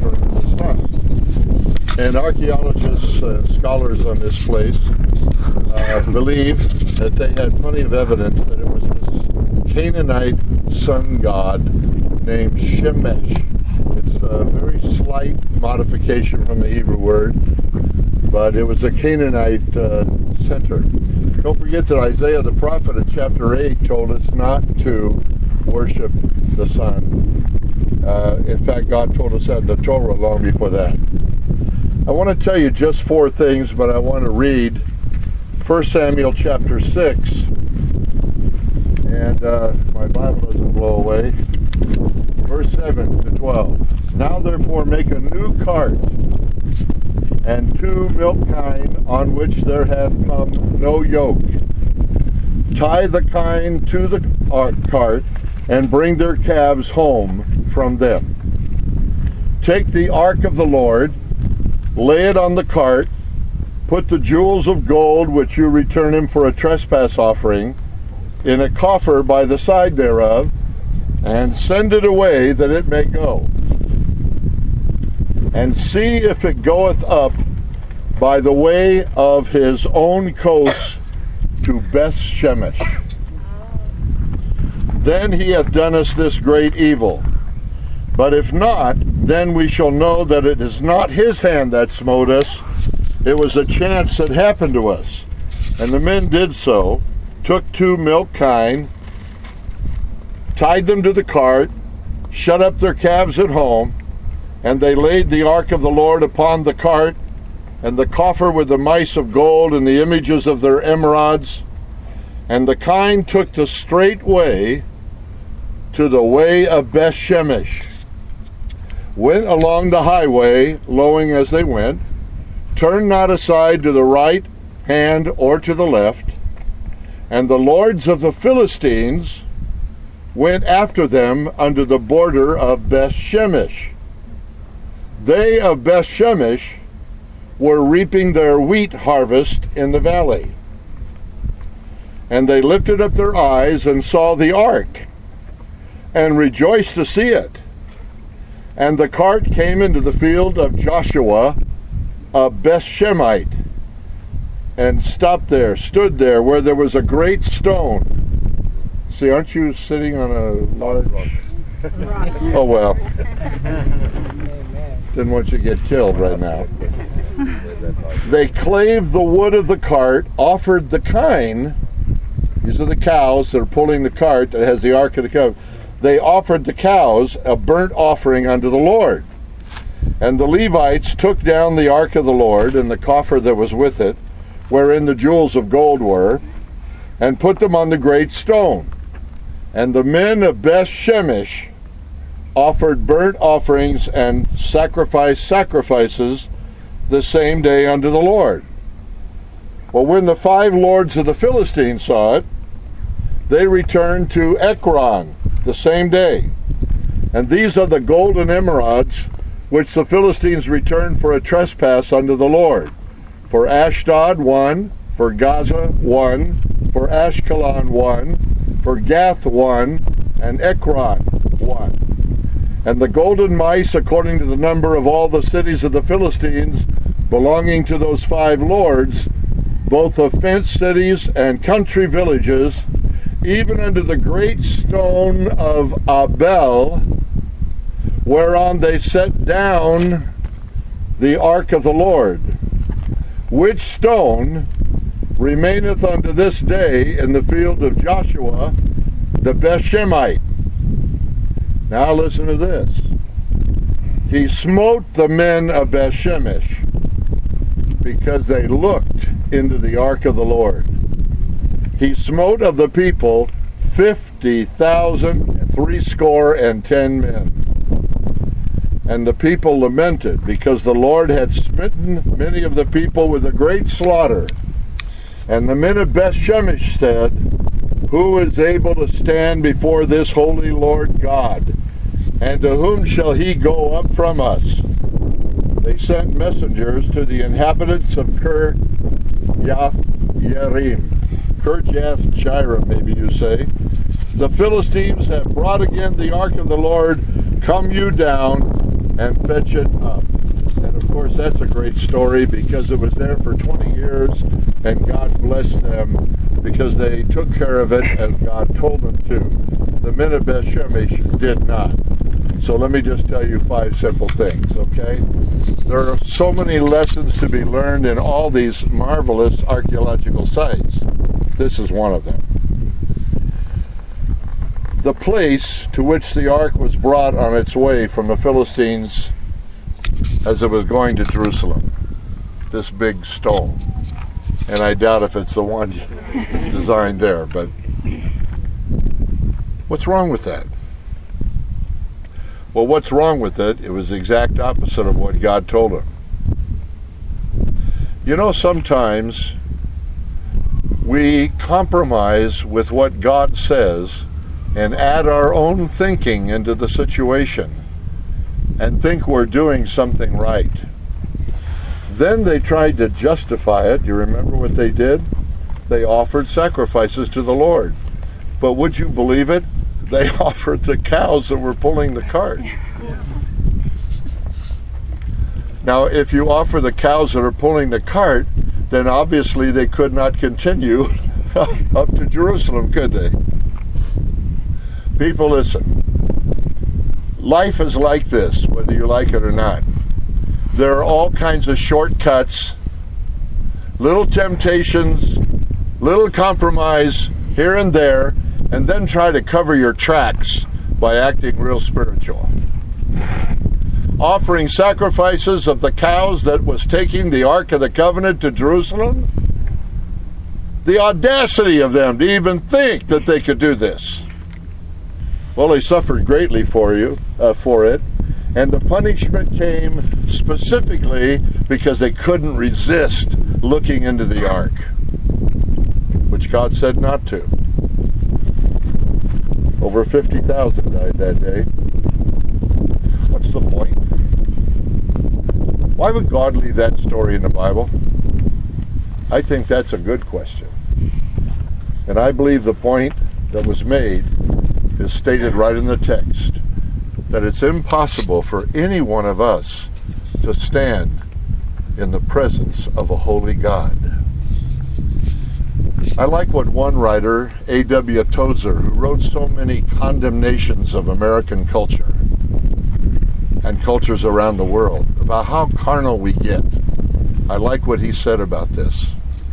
return to the sun. And archaeologists and scholars on this place believe that they had plenty of evidence that it was this Canaanite sun god named Shemesh. It's a very slight modification from the Hebrew word, but it was a Canaanite center. Don't forget that Isaiah the prophet in chapter 8 told us not to worship the sun. In fact, God told us that in the Torah long before that. I want to tell you just 4 things, but I want to read 1 Samuel chapter 6, and my Bible doesn't blow away. Verse 7 to 12. Now therefore make a new cart, and 2 milk kine on which there hath come no yoke. Tie the kine to the cart, and bring their calves home from them. Take the ark of the Lord, lay it on the cart, put the jewels of gold which you return him for a trespass offering in a coffer by the side thereof, and send it away that it may go. And see if it goeth up by the way of his own coast to Beth Shemesh. Then he hath done us this great evil. But if not, then we shall know that it is not his hand that smote us, it was a chance that happened to us. And the men did so, took 2 milk kine, tied them to the cart, shut up their calves at home, and they laid the ark of the Lord upon the cart, and the coffer with the mice of gold and the images of their emerods. And the kine took the straight way to the way of Beth Shemesh, went along the highway, lowing as they went, turned not aside to the right hand or to the left. And the lords of the Philistines went after them unto the border of Beth Shemesh. They of Beth Shemesh were reaping their wheat harvest in the valley. And they lifted up their eyes and saw the ark, and rejoiced to see it. And the cart came into the field of Joshua, a Bethshemite, and stood there where there was a great stone. See, aren't you sitting on a large... Oh, well. Didn't want you to get killed right now. They clave the wood of the cart, offered the kine. These are the cows that are pulling the cart that has the Ark of the Covenant. They offered the cows a burnt offering unto the Lord. And the Levites took down the Ark of the Lord and the coffer that was with it, wherein the jewels of gold were, and put them on the great stone. And the men of Beth Shemesh offered burnt offerings and sacrifices the same day unto the Lord. Well, when the 5 lords of the Philistines saw it, they returned to Ekron the same day. And these are the golden emerods which the Philistines returned for a trespass unto the Lord. For Ashdod 1, for Gaza 1, for Ashkelon 1, for Gath 1, and Ekron 1. And the golden mice, according to the number of all the cities of the Philistines, belonging to those 5 lords, both of fenced cities and country villages, even unto the great stone of Abel, whereon they set down the ark of the Lord, which stone remaineth unto this day in the field of Joshua the Bethshemite. Now listen to this. He smote the men of Bethshemesh because they looked into the ark of the Lord. He smote of the people 50,000 threescore men. And the people lamented, because the Lord had smitten many of the people with a great slaughter. And the men of Bethshemesh said, Who is able to stand before this holy Lord God? And to whom shall he go up from us? They sent messengers to the inhabitants of Kirjath-Jearim, maybe you say. The Philistines have brought again the ark of the Lord. Come you down, and fetch it up. And of course that's a great story because it was there for 20 years and God blessed them because they took care of it as God told them to. The men of Beth Shemesh did not. So let me just tell you 5 simple things, okay? There are so many lessons to be learned in all these marvelous archaeological sites. This is one of them. The place to which the ark was brought on its way from the Philistines as it was going to Jerusalem. This big stone. And I doubt if it's the one that's designed there, but what's wrong with that? Well, what's wrong with it? It was the exact opposite of what God told him. You know, sometimes we compromise with what God says and add our own thinking into the situation and think we're doing something right. Then they tried to justify it. You remember what they did? They offered sacrifices to the Lord. But would you believe it? They offered the cows that were pulling the cart. Now, if you offer the cows that are pulling the cart, then obviously they could not continue up to Jerusalem, could they? People, listen. Life is like this, whether you like it or not. There are all kinds of shortcuts, little temptations, little compromise here and there, and then try to cover your tracks by acting real spiritual. Offering sacrifices of the cows that was taking the Ark of the Covenant to Jerusalem. The audacity of them to even think that they could do this. Well, they suffered greatly for it, and the punishment came specifically because they couldn't resist looking into the ark, which God said not to. Over 50,000 died that day. What's the point? Why would God leave that story in the Bible? I think that's a good question. And I believe the point that was made is stated right in the text, that it's impossible for any one of us to stand in the presence of a holy God. I like what one writer, A.W. Tozer, who wrote so many condemnations of American culture and cultures around the world, about how carnal we get. I like what he said about this.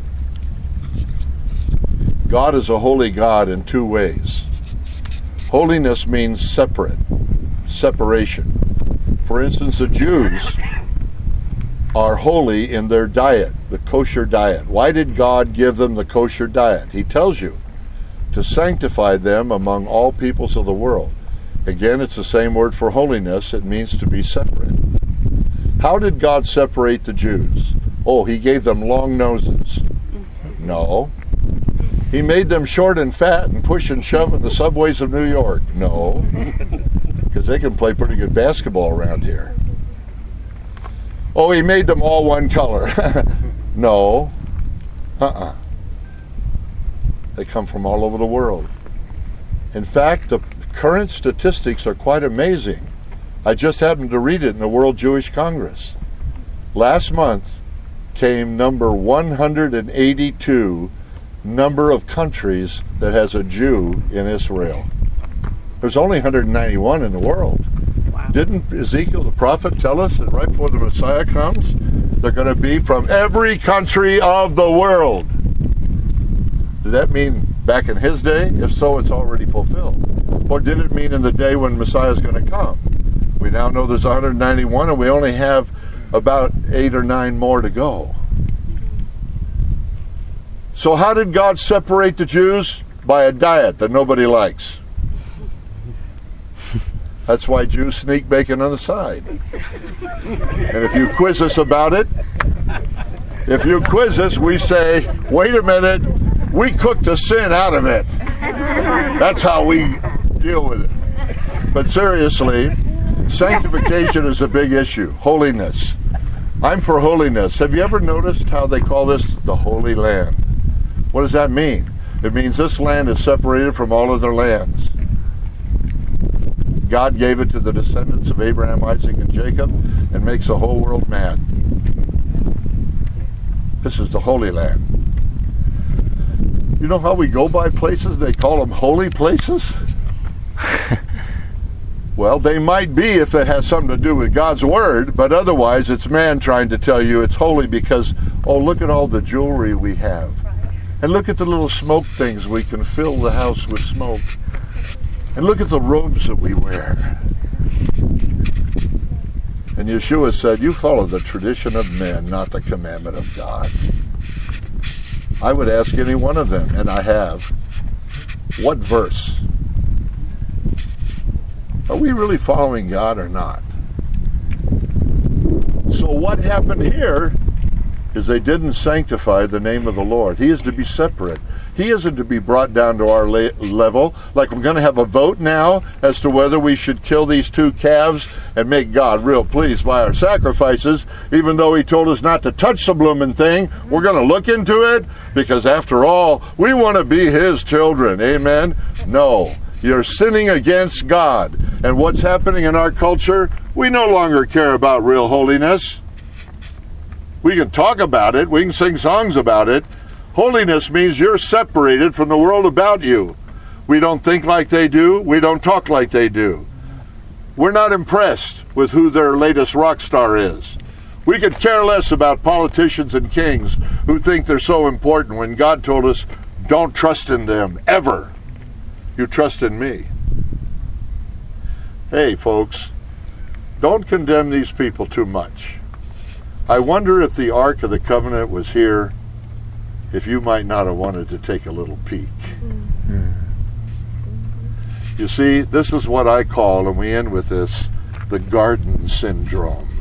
God is a holy God in 2 ways. Holiness means separation. For instance, the Jews are holy in their diet, the kosher diet. Why did God give them the kosher diet? He tells you to sanctify them among all peoples of the world. Again, it's the same word for holiness. It means to be separate. How did God separate the Jews? Oh, he gave them long noses. No. He made them short and fat and push and shove in the subways of New York. No. Because they can play pretty good basketball around here. Oh, he made them all one color. No. They come from all over the world. In fact, the current statistics are quite amazing. I just happened to read it in the World Jewish Congress. Last month came number 182 number of countries that has a Jew in Israel. There's only 191 in the world. Wow. Didn't Ezekiel the prophet tell us that right before the Messiah comes, they're going to be from every country of the world? Did that mean back in his day? If so, it's already fulfilled. Or did it mean in the day when Messiah is going to come? We now know there's 191 and we only have about 8 or 9 more to go. So how did God separate the Jews? By a diet that nobody likes. That's why Jews sneak bacon on the side. And if you quiz us about it, we say, wait a minute, we cooked the sin out of it. That's how we deal with it. But seriously, sanctification is a big issue. Holiness. I'm for holiness. Have you ever noticed how they call this the Holy Land? What does that mean? It means this land is separated from all other lands. God gave it to the descendants of Abraham, Isaac, and Jacob, and makes the whole world mad. This is the Holy Land. You know how we go by places? They call them holy places. Well, they might be if it has something to do with God's Word, but otherwise it's man trying to tell you it's holy because, oh, look at all the jewelry we have. And look at the little smoke things. We can fill the house with smoke. And look at the robes that we wear. And Yeshua said, you follow the tradition of men, not the commandment of God. I would ask any one of them, and I have, what verse? Are we really following God or not? So what happened here is they didn't sanctify the name of the Lord. He is to be separate. He isn't to be brought down to our level. Like we're going to have a vote now as to whether we should kill these 2 calves and make God real pleased by our sacrifices, even though he told us not to touch the blooming thing. We're going to look into it because after all, we want to be his children. Amen? No. You're sinning against God. And what's happening in our culture? We no longer care about real holiness. We can talk about it. We can sing songs about it. Holiness means you're separated from the world about you. We don't think like they do. We don't talk like they do. We're not impressed with who their latest rock star is. We could care less about politicians and kings who think they're so important when God told us, don't trust in them, ever. You trust in me. Hey, folks, don't condemn these people too much. I wonder if the Ark of the Covenant was here, if you might not have wanted to take a little peek. You see, this is what I call, and we end with this, the garden syndrome.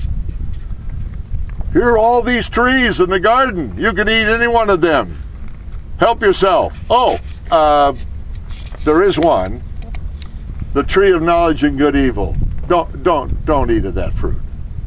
Here are all these trees in the garden. You can eat any one of them. Help yourself. Oh, there is one, the tree of knowledge and good evil. Don't eat of that fruit.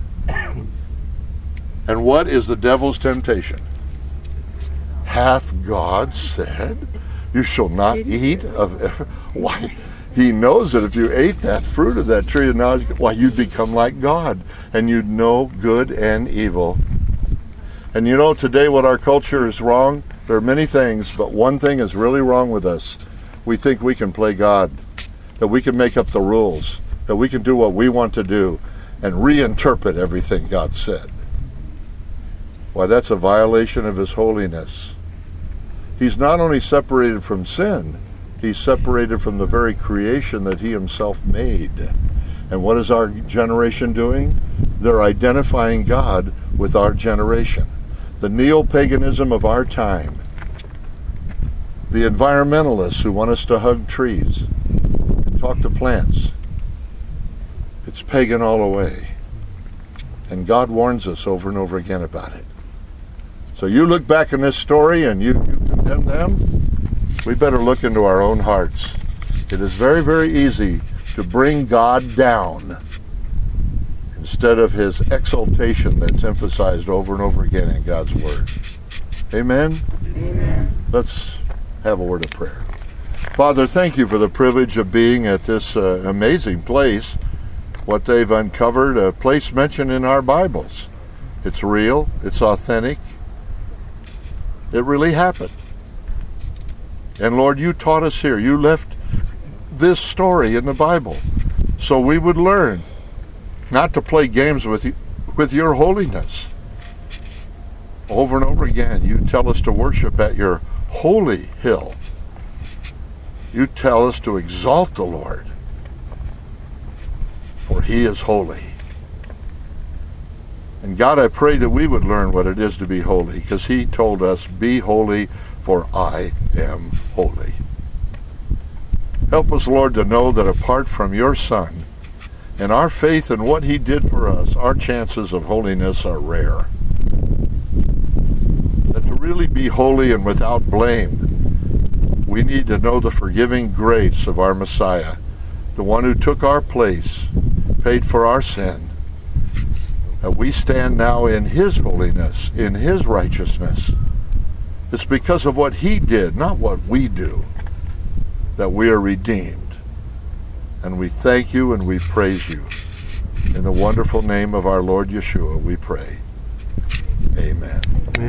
And what is the devil's temptation? Hath God said, you shall not eat of every... Why? He knows that if you ate that fruit of that tree of knowledge, why, you'd become like God, and you'd know good and evil. And you know, today what our culture is wrong, there are many things, but one thing is really wrong with us. We think we can play God, that we can make up the rules, that we can do what we want to do and reinterpret everything God said. Why, that's a violation of his holiness. He's not only separated from sin, he's separated from the very creation that he himself made. And what is our generation doing? They're identifying God with our generation. The neo-paganism of our time. The environmentalists who want us to hug trees, talk to plants. It's pagan all the way. And God warns us over and over again about it. So you look back in this story and you condemn them, we better look into our own hearts. It is very, very easy to bring God down instead of his exaltation that's emphasized over and over again in God's Word. Amen? Amen. Let's have a word of prayer. Father, thank you for the privilege of being at this amazing place, what they've uncovered, a place mentioned in our Bibles. It's real, it's authentic, it really happened. And Lord, you taught us here, you left this story in the Bible so we would learn not to play games with you, with your holiness. Over and over again, you tell us to worship at your holy hill. You tell us to exalt the Lord, for he is holy. And God, I pray that we would learn what it is to be holy, because he told us, be holy, for I am holy. Help us, Lord, to know that apart from your Son and our faith in what he did for us, our chances of holiness are rare. That to really be holy and without blame, we need to know the forgiving grace of our Messiah, the one who took our place, paid for our sin. And we stand now in his holiness, in his righteousness. It's because of what he did, not what we do, that we are redeemed. And we thank you and we praise you. In the wonderful name of our Lord Yeshua, we pray. Amen.